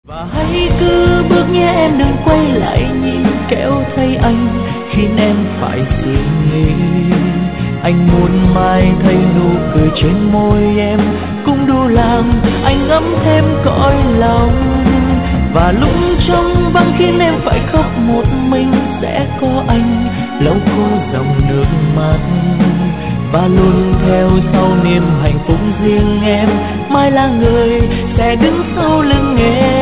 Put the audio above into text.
Và hãy cứ bước nhé em, đừng quay lại nhìn kéo thấy anh khiến em phải suy nghĩ. Anh muốn mai thấy nụ cười trên môi em cũng đủ làm anh ấm thêm cõi lòng. Và lúc trong vắng khiến em phải khóc một mình, sẽ có anh lau khô dòng nước mắt. Và luôn theo sau niềm hạnh phúc riêng em, mai là người sẽ đứng sau lưng em.